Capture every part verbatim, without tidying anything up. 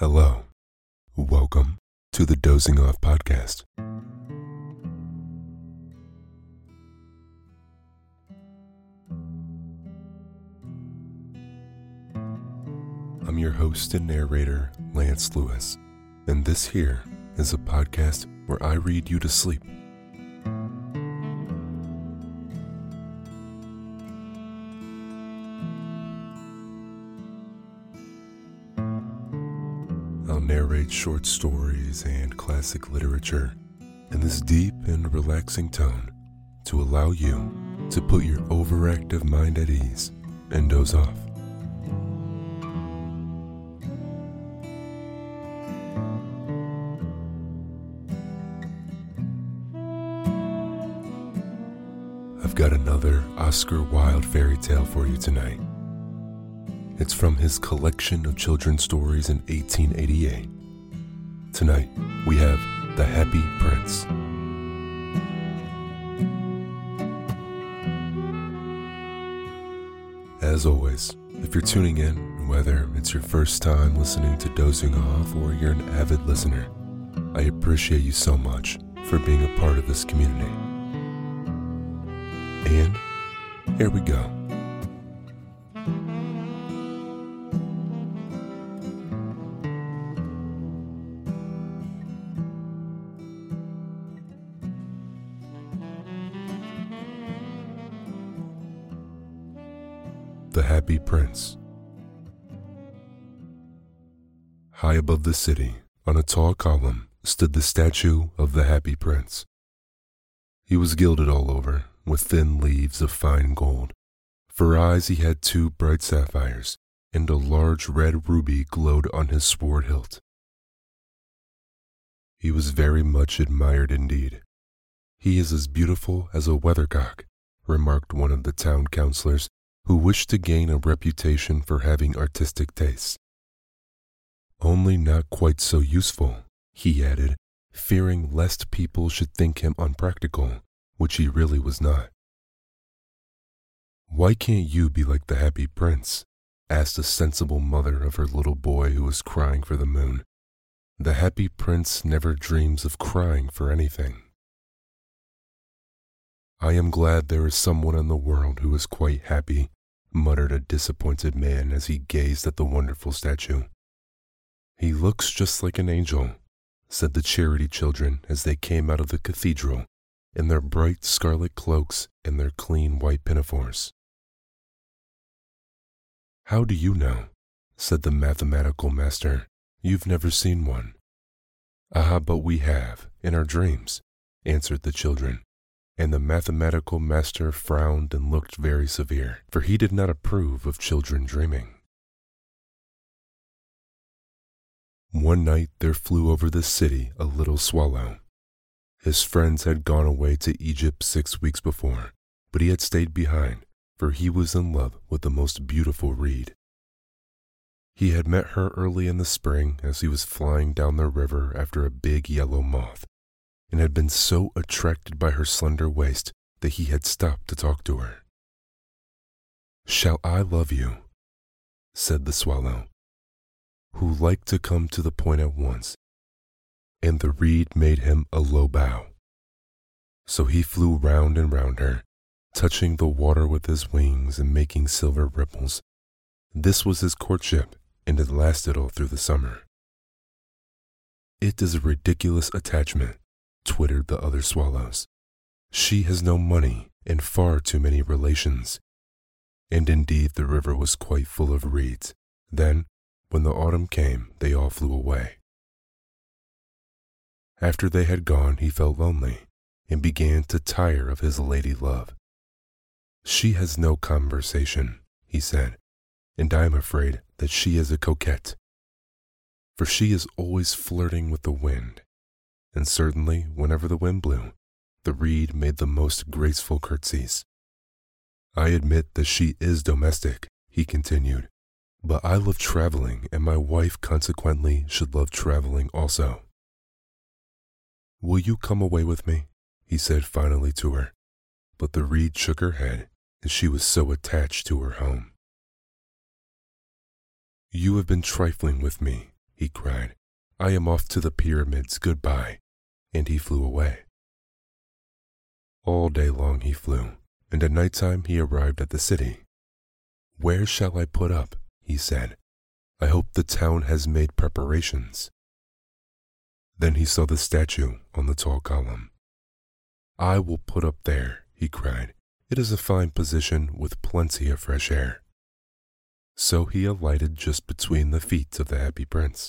Hello. Welcome to the Dozing Off Podcast. I'm your host and narrator, Lance Lewis, and this here is a podcast where I read you to sleep. I'll narrate short stories and classic literature in this deep and relaxing tone to allow you to put your overactive mind at ease and doze off. I've got another Oscar Wilde fairy tale for you tonight. It's from his collection of children's stories in eighteen eighty-eight. Tonight, we have The Happy Prince. As always, if you're tuning in, whether it's your first time listening to Dozing Off or you're an avid listener, I appreciate you so much for being a part of this community. And here we go. The Happy Prince. High above the city, on a tall column, stood the statue of the Happy Prince. He was gilded all over, with thin leaves of fine gold. For eyes he had two bright sapphires, and a large red ruby glowed on his sword hilt. He was very much admired indeed. "He is as beautiful as a weathercock," remarked one of the town councilors, who wished to gain a reputation for having artistic tastes. "Only not quite so useful," he added, fearing lest people should think him unpractical, which he really was not. "Why can't you be like the Happy Prince?" asked a sensible mother of her little boy who was crying for the moon. "The Happy Prince never dreams of crying for anything." "I am glad there is someone in the world who is quite happy," muttered a disappointed man as he gazed at the wonderful statue. "He looks just like an angel," said the charity children as they came out of the cathedral in their bright scarlet cloaks and their clean white pinafores. "How do you know?" said the mathematical master. "You've never seen one." "Ah, but we have, in our dreams," answered the children, and the mathematical master frowned and looked very severe, for he did not approve of children dreaming. One night there flew over the city a little swallow. His friends had gone away to Egypt six weeks before, but he had stayed behind, for he was in love with the most beautiful reed. He had met her early in the spring as he was flying down the river after a big yellow moth, and had been so attracted by her slender waist that he had stopped to talk to her. "Shall I love you?" said the swallow, who liked to come to the point at once, and the reed made him a low bow. So he flew round and round her, touching the water with his wings and making silver ripples. This was his courtship, and it lasted all through the summer. "It is a ridiculous attachment," twittered the other swallows. "She has no money and far too many relations." And indeed the river was quite full of reeds. Then, when the autumn came, they all flew away. After they had gone, he felt lonely and began to tire of his lady love. "She has no conversation," he said, "and I am afraid that she is a coquette, for she is always flirting with the wind." And certainly, whenever the wind blew, the reed made the most graceful curtsies. "I admit that she is domestic," he continued, "but I love traveling, and my wife consequently should love traveling also. Will you come away with me?" he said finally to her, but the reed shook her head, and she was so attached to her home. "You have been trifling with me," he cried. "I am off to the pyramids, goodbye." And he flew away. All day long he flew, and at night time he arrived at the city. "Where shall I put up?" he said. "I hope the town has made preparations." Then he saw the statue on the tall column. "I will put up there," he cried. "It is a fine position with plenty of fresh air." So he alighted just between the feet of the happy prince.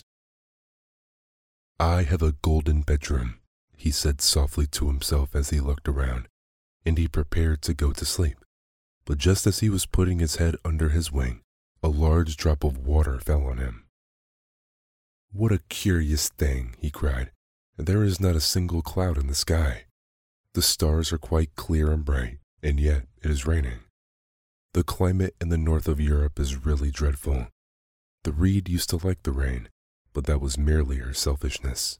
"I have a golden bedroom," he said softly to himself as he looked around, and he prepared to go to sleep. But just as he was putting his head under his wing, a large drop of water fell on him. "What a curious thing," he cried. "There is not a single cloud in the sky. The stars are quite clear and bright, and yet it is raining. The climate in the north of Europe is really dreadful. The reed used to like the rain, but that was merely her selfishness."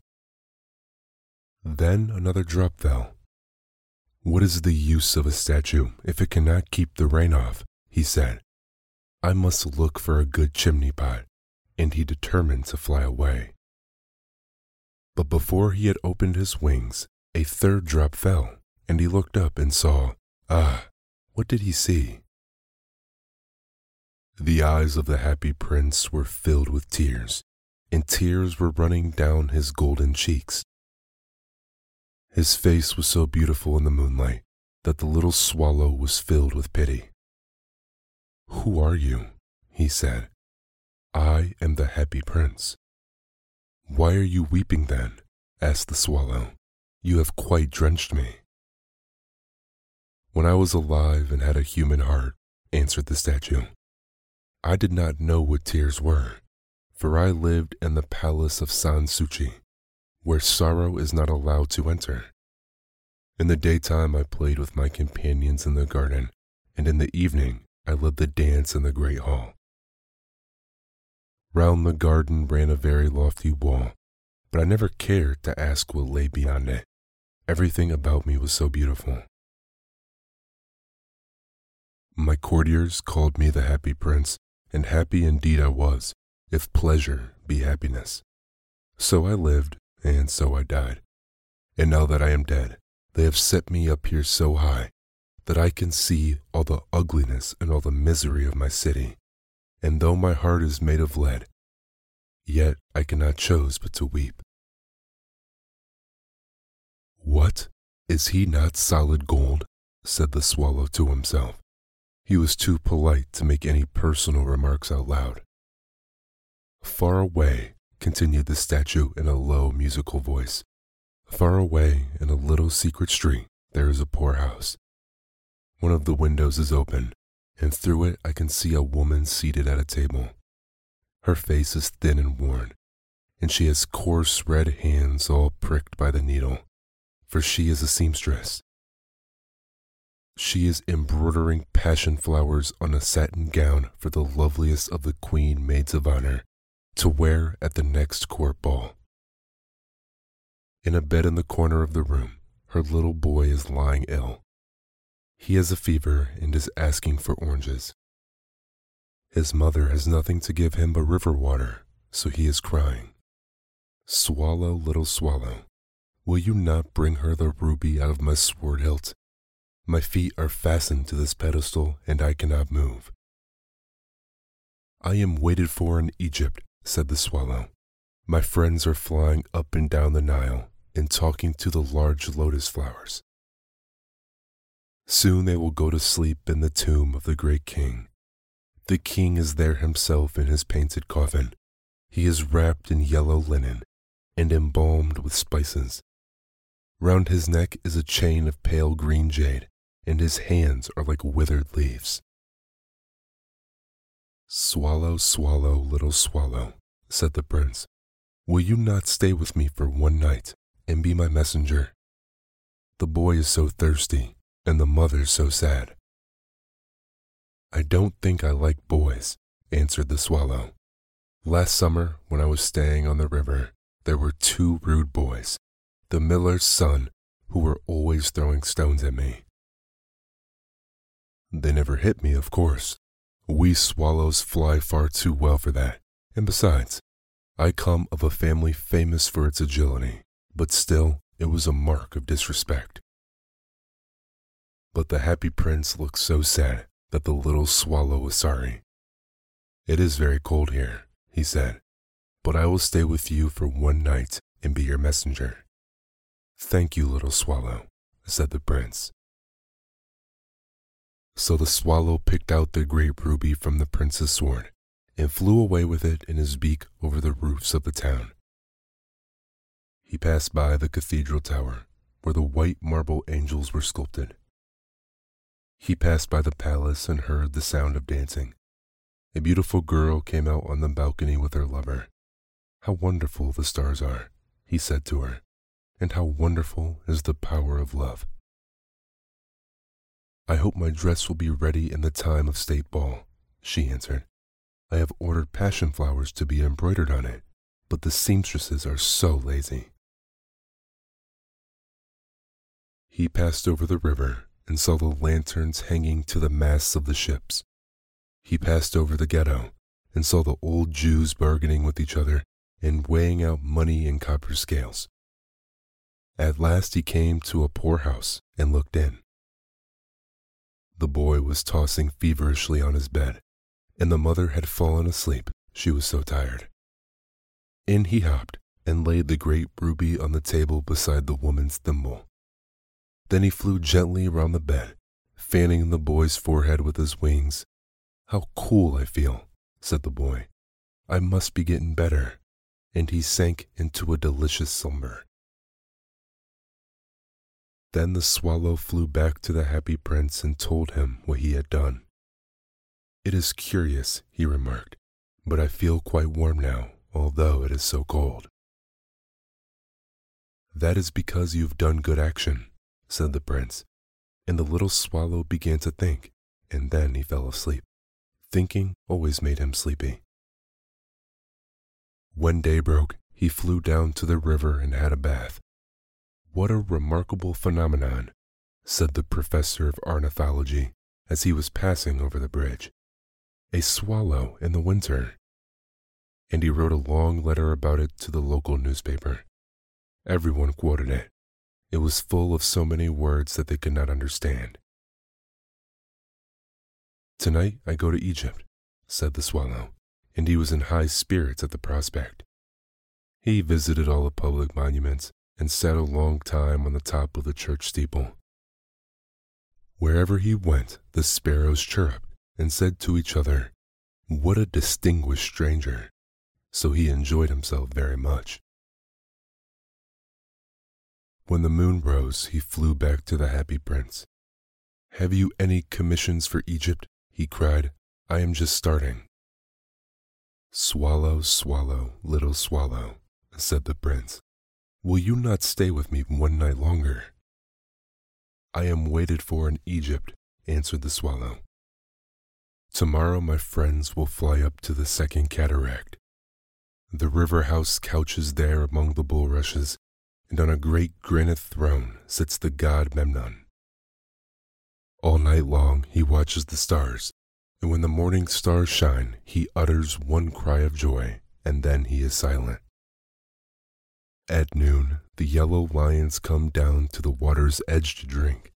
Then another drop fell. "What is the use of a statue if it cannot keep the rain off?" he said. "I must look for a good chimney pot," and he determined to fly away. But before he had opened his wings, a third drop fell, and he looked up and saw, ah, what did he see? The eyes of the happy prince were filled with tears, and tears were running down his golden cheeks. His face was so beautiful in the moonlight that the little swallow was filled with pity. "Who are you?" he said. "I am the happy prince." "Why are you weeping then?" asked the swallow. "You have quite drenched me." "When I was alive and had a human heart," answered the statue, "I did not know what tears were, for I lived in the palace of Sanssouci, where sorrow is not allowed to enter. In the daytime I played with my companions in the garden, and in the evening I led the dance in the great hall. Round the garden ran a very lofty wall, but I never cared to ask what lay beyond it. Everything about me was so beautiful. My courtiers called me the happy prince, and happy indeed I was, if pleasure be happiness. So I lived, and so I died. And now that I am dead, they have set me up here so high that I can see all the ugliness and all the misery of my city. And though my heart is made of lead, yet I cannot choose but to weep." "What? Is he not solid gold?" said the swallow to himself. He was too polite to make any personal remarks out loud. "Far away," continued the statue in a low musical voice, "far away in a little secret street there is a poorhouse. One of the windows is open, and through it I can see a woman seated at a table. Her face is thin and worn, and she has coarse red hands all pricked by the needle, for she is a seamstress. She is embroidering passion flowers on a satin gown for the loveliest of the queen maids of honor to wear at the next court ball. In a bed in the corner of the room, her little boy is lying ill. He has a fever and is asking for oranges. His mother has nothing to give him but river water, so he is crying. Swallow, little swallow, will you not bring her the ruby out of my sword hilt? My feet are fastened to this pedestal, and I cannot move." "I am waited for in Egypt," said the swallow. "My friends are flying up and down the Nile and talking to the large lotus flowers. Soon they will go to sleep in the tomb of the great king. The king is there himself in his painted coffin. He is wrapped in yellow linen and embalmed with spices. Round his neck is a chain of pale green jade, and his hands are like withered leaves." "Swallow, swallow, little swallow," said the prince, "will you not stay with me for one night and be my messenger? The boy is so thirsty, and the mother so sad." "I don't think I like boys," answered the swallow. "Last summer, when I was staying on the river, there were two rude boys, the miller's son, who were always throwing stones at me. They never hit me, of course. We swallows fly far too well for that, and besides, I come of a family famous for its agility, but still it was a mark of disrespect." But the Happy Prince looked so sad that the little swallow was sorry. "It is very cold here," he said, "but I will stay with you for one night and be your messenger." "Thank you, little swallow," said the prince. So the swallow picked out the great ruby from the prince's sword and flew away with it in his beak over the roofs of the town. He passed by the cathedral tower where the white marble angels were sculpted. He passed by the palace and heard the sound of dancing. A beautiful girl came out on the balcony with her lover. "How wonderful the stars are," he said to her, "and how wonderful is the power of love." "I hope my dress will be ready in the time of state ball," she answered. "I have ordered passion flowers to be embroidered on it, but the seamstresses are so lazy." He passed over the river and saw the lanterns hanging to the masts of the ships. He passed over the ghetto and saw the old Jews bargaining with each other and weighing out money in copper scales. At last he came to a poor house and looked in. The boy was tossing feverishly on his bed, and the mother had fallen asleep, she was so tired. In he hopped and laid the great ruby on the table beside the woman's thimble. Then he flew gently round the bed, fanning the boy's forehead with his wings. "How cool I feel," said the boy. "I must be getting better," and he sank into a delicious slumber. Then the swallow flew back to the Happy Prince and told him what he had done. "It is curious," he remarked, "but I feel quite warm now, although it is so cold." "That is because you have done good action," said the prince, and the little swallow began to think, and then he fell asleep. Thinking always made him sleepy. When day broke, he flew down to the river and had a bath. "What a remarkable phenomenon," said the professor of ornithology as he was passing over the bridge. "A swallow in the winter." And he wrote a long letter about it to the local newspaper. Everyone quoted it. It was full of so many words that they could not understand. "Tonight I go to Egypt," said the swallow, and he was in high spirits at the prospect. He visited all the public monuments and sat a long time on the top of the church steeple. Wherever he went, the sparrows chirruped and said to each other, "What a distinguished stranger!" So he enjoyed himself very much. When the moon rose, he flew back to the Happy Prince. "Have you any commissions for Egypt?" he cried. "I am just starting." "Swallow, swallow, little swallow," said the prince, "will you not stay with me one night longer?" "I am waited for in Egypt," answered the swallow. "Tomorrow my friends will fly up to the second cataract. The river house couches there among the bulrushes, and on a great granite throne sits the god Memnon. All night long he watches the stars, and when the morning stars shine, he utters one cry of joy, and then he is silent. At noon, the yellow lions come down to the water's edge to drink.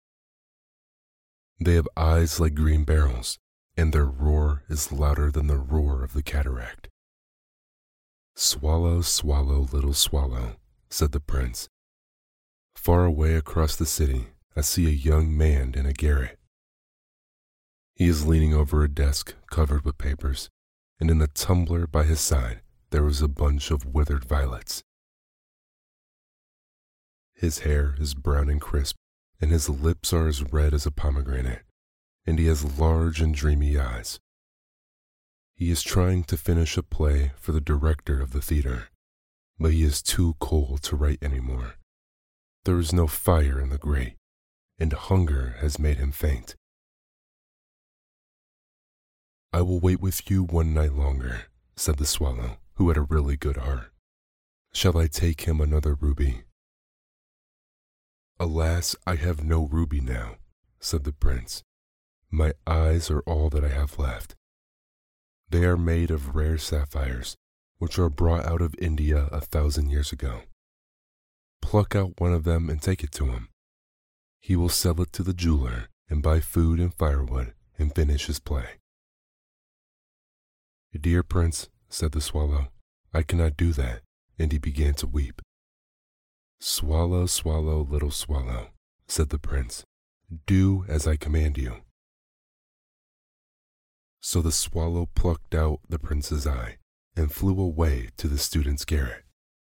They have eyes like green barrels, and their roar is louder than the roar of the cataract. "Swallow, swallow, little swallow," said the prince. "Far away across the city, I see a young man in a garret. He is leaning over a desk covered with papers, and in a tumbler by his side there is a bunch of withered violets. His hair is brown and crisp, and his lips are as red as a pomegranate, and he has large and dreamy eyes. He is trying to finish a play for the director of the theater, but he is too cold to write anymore. There is no fire in the grate, and hunger has made him faint. "I will wait with you one night longer," said the swallow, who had a really good heart. "Shall I take him another ruby?" "Alas, I have no ruby now," said the prince. "My eyes are all that I have left. They are made of rare sapphires, which are brought out of India a thousand years ago. Pluck out one of them and take it to him. He will sell it to the jeweler and buy food and firewood and finish his play." "Dear Prince," said the swallow, "I cannot do that," and he began to weep. "Swallow, swallow, little swallow," said the prince, "do as I command you." So the swallow plucked out the prince's eye and flew away to the student's garret.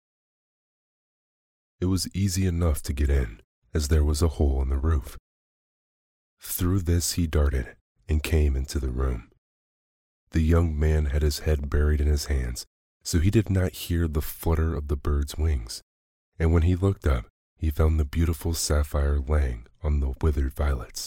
It was easy enough to get in, as there was a hole in the roof. Through this he darted and came into the room. The young man had his head buried in his hands, so he did not hear the flutter of the bird's wings, and when he looked up, he found the beautiful sapphire laying on the withered violets.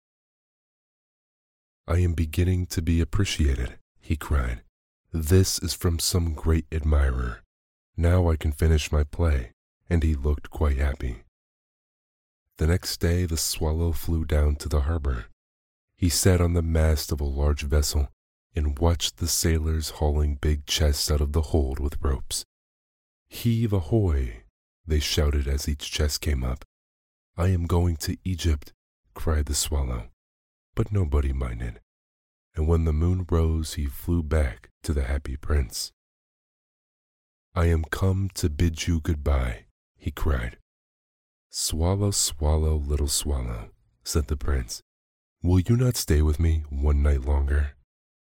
"I am beginning to be appreciated," he cried. "This is from some great admirer. Now I can finish my play," and he looked quite happy. The next day the swallow flew down to the harbor. He sat on the mast of a large vessel and watched the sailors hauling big chests out of the hold with ropes. "Heave ahoy!" they shouted as each chest came up. "I am going to Egypt," cried the swallow, but nobody minded, and when the moon rose he flew back to the happy prince. "I am come to bid you goodbye," he cried. "Swallow, swallow, little swallow," said the prince, "will you not stay with me one night longer?"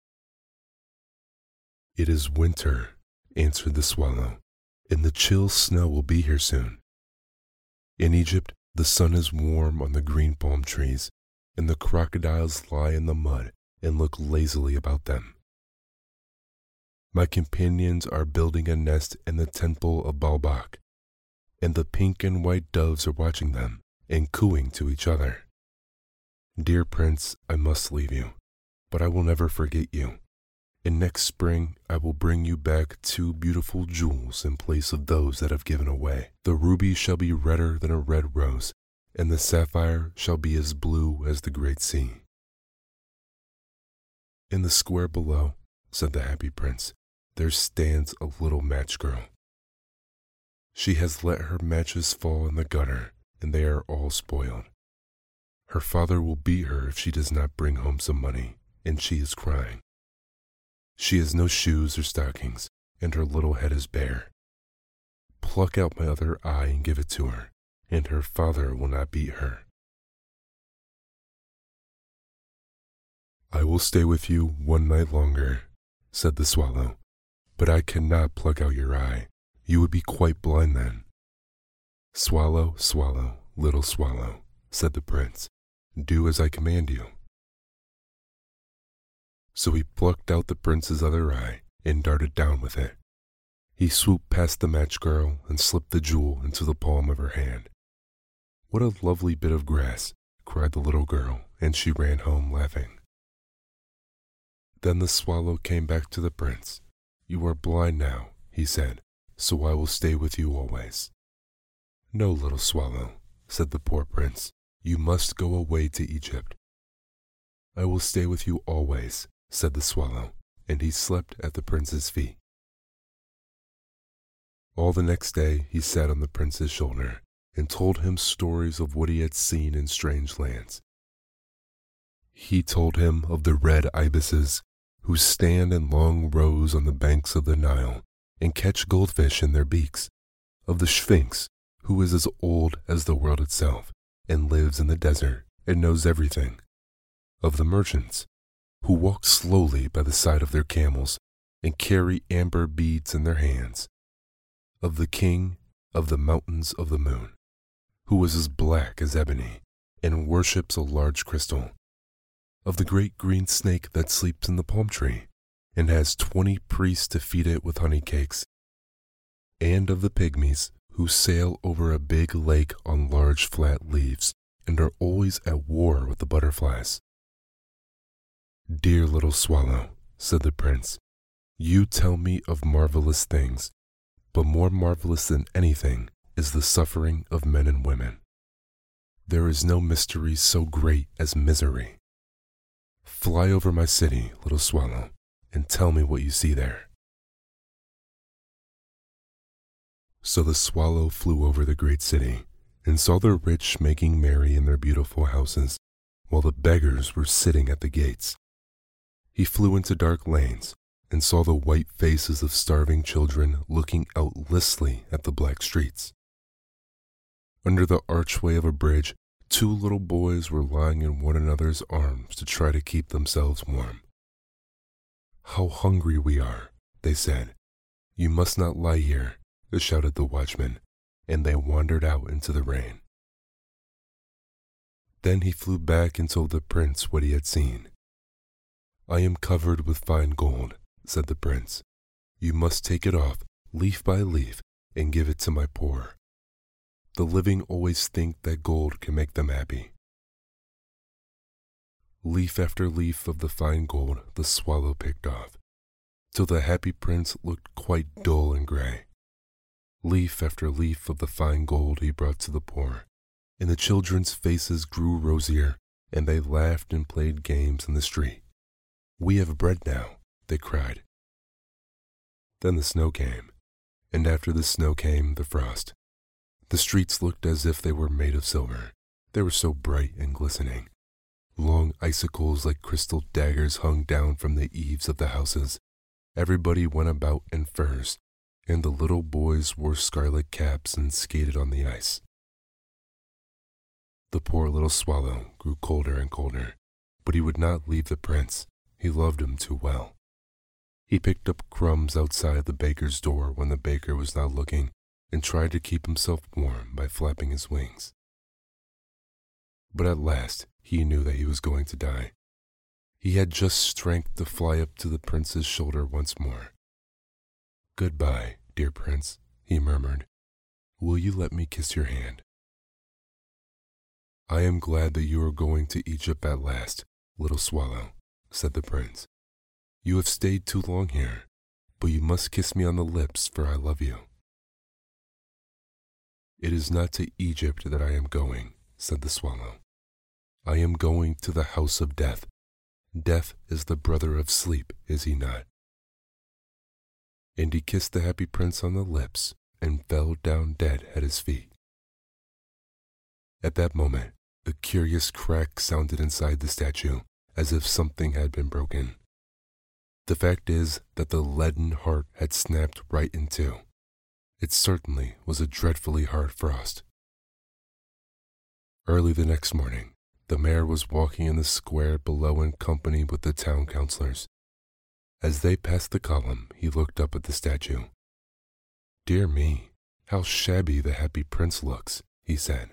"It is winter," answered the swallow, "and the chill snow will be here soon. In Egypt, the sun is warm on the green palm trees, and the crocodiles lie in the mud and look lazily about them. My companions are building a nest in the temple of Baalbek, and the pink and white doves are watching them and cooing to each other. Dear Prince, I must leave you, but I will never forget you. And next spring I will bring you back two beautiful jewels in place of those that I've given away. The ruby shall be redder than a red rose, and the sapphire shall be as blue as the great sea." "In the square below," said the happy prince, "there stands a little match girl. She has let her matches fall in the gutter, and they are all spoiled. Her father will beat her if she does not bring home some money, and she is crying. She has no shoes or stockings, and her little head is bare. Pluck out my other eye and give it to her, and her father will not beat her." "I will stay with you one night longer," said the swallow, "but I cannot pluck out your eye. You would be quite blind then." "Swallow, swallow, little swallow," said the prince, "do as I command you." So he plucked out the prince's other eye and darted down with it. He swooped past the match girl and slipped the jewel into the palm of her hand. "What a lovely bit of grass," cried the little girl, and she ran home laughing. Then the swallow came back to the prince. "You are blind now," he said, "so I will stay with you always." "No, little swallow," said the poor prince, "you must go away to Egypt." "I will stay with you always," said the swallow, and he slept at the prince's feet. All the next day he sat on the prince's shoulder and told him stories of what he had seen in strange lands. He told him of the red ibises who stand in long rows on the banks of the Nile and catch goldfish in their beaks, of the Sphinx, who is as old as the world itself and lives in the desert and knows everything, of the merchants, who walk slowly by the side of their camels and carry amber beads in their hands, of the king of the mountains of the moon, who is as black as ebony and worships a large crystal, of the great green snake that sleeps in the palm tree and has twenty priests to feed it with honey cakes, and of the pygmies who sail over a big lake on large flat leaves and are always at war with the butterflies. "Dear little swallow," said the prince, "you tell me of marvelous things, but more marvelous than anything is the suffering of men and women. There is no mystery so great as misery. Fly over my city, little swallow, and tell me what you see there." So the swallow flew over the great city and saw the rich making merry in their beautiful houses, while the beggars were sitting at the gates. He flew into dark lanes and saw the white faces of starving children looking out listly at the black streets. Under the archway of a bridge, two little boys were lying in one another's arms to try to keep themselves warm. "How hungry we are," they said. "You must not lie here," shouted the watchman, and they wandered out into the rain. Then he flew back and told the prince what he had seen. "I am covered with fine gold," said the prince. "You must take it off, leaf by leaf, and give it to my poor. The living always think that gold can make them happy." Leaf after leaf of the fine gold the swallow picked off, till the happy prince looked quite dull and gray. Leaf after leaf of the fine gold he brought to the poor, and the children's faces grew rosier, and they laughed and played games in the street. "We have bread now," they cried. Then the snow came, and after the snow came the frost. The streets looked as if they were made of silver. They were so bright and glistening. Long icicles like crystal daggers hung down from the eaves of the houses. Everybody went about in furs, and the little boys wore scarlet caps and skated on the ice. The poor little swallow grew colder and colder, but he would not leave the prince. He loved him too well. He picked up crumbs outside the baker's door when the baker was not looking, and tried to keep himself warm by flapping his wings. But at last he knew that he was going to die. He had just strength to fly up to the prince's shoulder once more. "Goodbye, dear prince," he murmured. "Will you let me kiss your hand?" "I am glad that you are going to Egypt at last, little swallow," said the prince. "You have stayed too long here, but you must kiss me on the lips, for I love you." "It is not to Egypt that I am going," said the swallow. "I am going to the house of death. Death is the brother of sleep, is he not?" And he kissed the happy prince on the lips and fell down dead at his feet. At that moment, a curious crack sounded inside the statue, as if something had been broken. The fact is that the leaden heart had snapped right in two. It certainly was a dreadfully hard frost. Early the next morning, the mayor was walking in the square below in company with the town councilors. As they passed the column, he looked up at the statue. "Dear me, how shabby the happy prince looks," he said.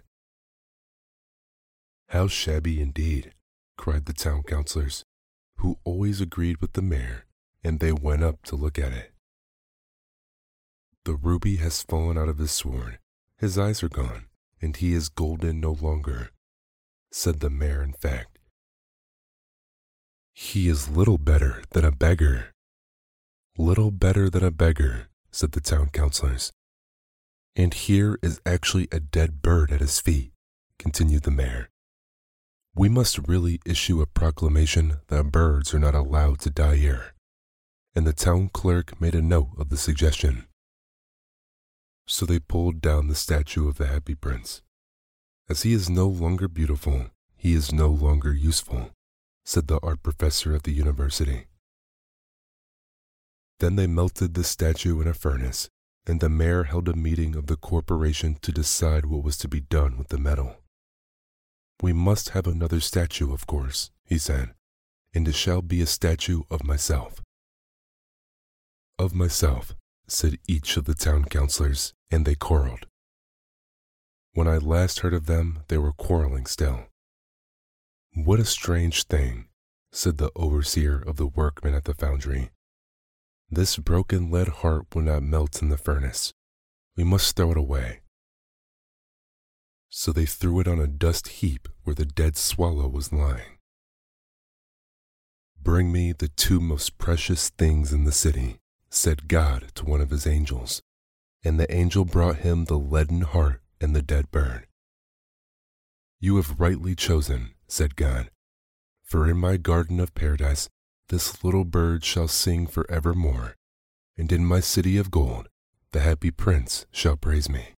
"How shabby indeed," cried the town councilors, who always agreed with the mayor, and they went up to look at it. "The ruby has fallen out of his sword, his eyes are gone, and he is golden no longer," said the mayor in fact. "He is little better than a beggar." "Little better than a beggar," said the town councilors. "And here is actually a dead bird at his feet," continued the mayor. "We must really issue a proclamation that birds are not allowed to die here." And the town clerk made a note of the suggestion. So they pulled down the statue of the happy prince. "As he is no longer beautiful, he is no longer useful," said the art professor at the university. Then they melted the statue in a furnace, and the mayor held a meeting of the corporation to decide what was to be done with the metal. "We must have another statue, of course," he said, "and it shall be a statue of myself." "Of myself," said each of the town councilors, and they quarreled. When I last heard of them, they were quarreling still. "What a strange thing," said the overseer of the workmen at the foundry. "This broken lead heart will not melt in the furnace. We must throw it away." So they threw it on a dust heap where the dead swallow was lying. "Bring me the two most precious things in the city," said God to one of his angels, and the angel brought him the leaden heart and the dead bird. "You have rightly chosen," said God, "for in my garden of paradise this little bird shall sing for evermore, and in my city of gold the happy prince shall praise me.